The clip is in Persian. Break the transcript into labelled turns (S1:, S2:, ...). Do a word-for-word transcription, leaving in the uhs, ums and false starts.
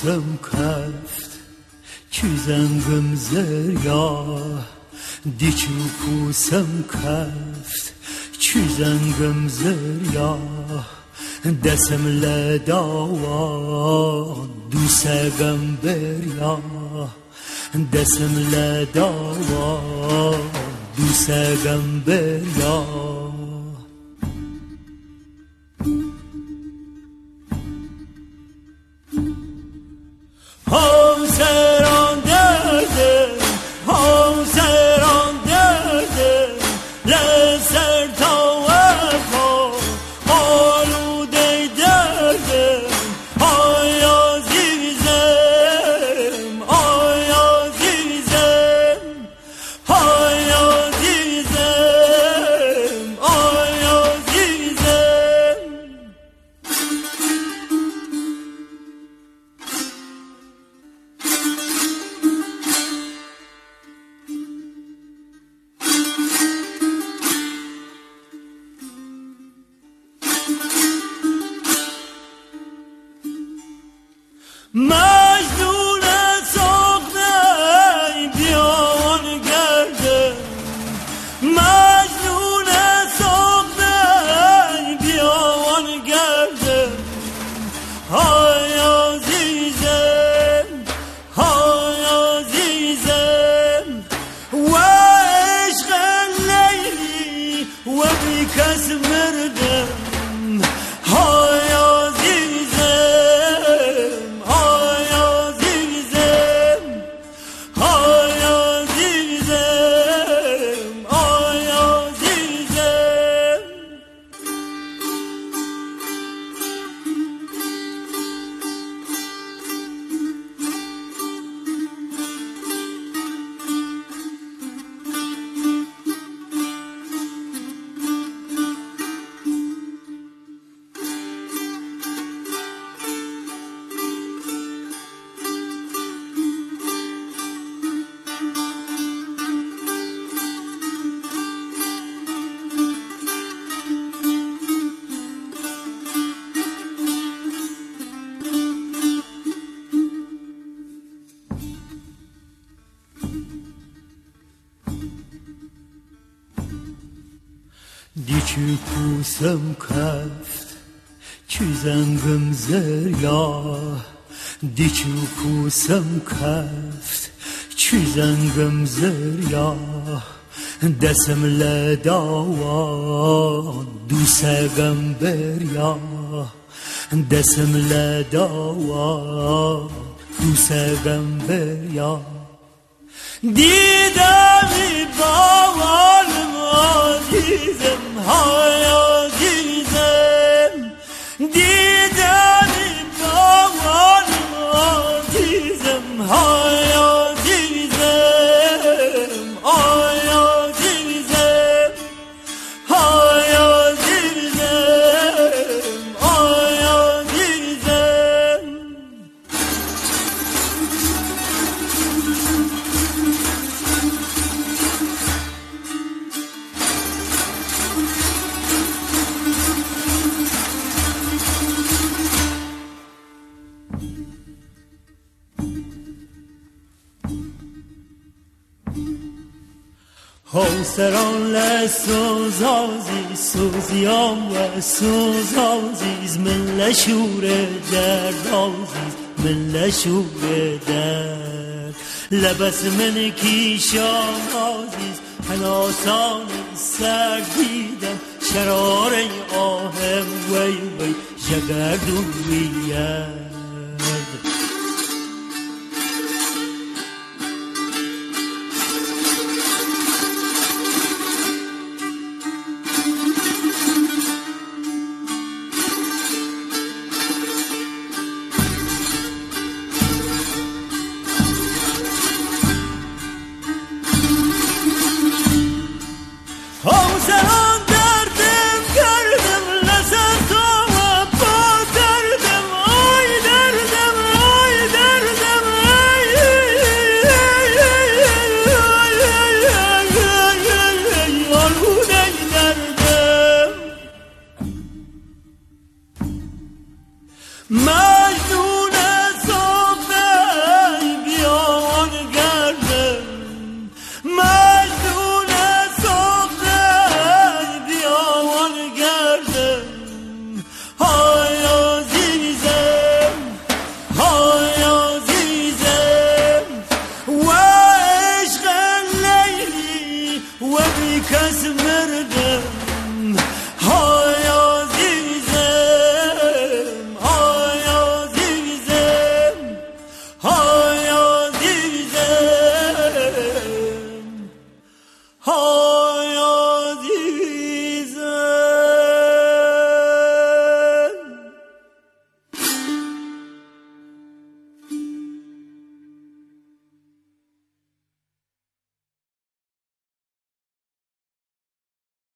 S1: کوسم کفت چیزنگم زریا دیچو کوسم کفت چیزنگم زریا دسم لداوا دوسگم بریا دسم لداوا دوسگم بریا همسران درده همسران درده لسر تا وفا آلوده درده آیا زیزم آیا زیزم آیا زیزم آیا زیزم مجنون سخنه بیان گردم مجنون سخنه بیان گردم های عزیزم های عزیزم و عشق لیلی و بی کس مردم های دیچو کوسم کفت چیزنگم زریا دیچو کوسم کفت چیزنگم زریا دسم لداوا دوسگم بریا دسم لداوا دوسگم بریا دیدمی باورم عزیزم های عزیزم دیدمی باورم عزیزم های عزیزم های عزیزم های عزیزم های عزیزم همسران لسوزازی سوزیام و سوزازیز من لشور دردازیز من لشور درد لبس من کیشان آزیز هناسان سردیدم شرار آهم وی وی جگردون وید همسران دردم کردم لسر تو و پا کردم آی کس من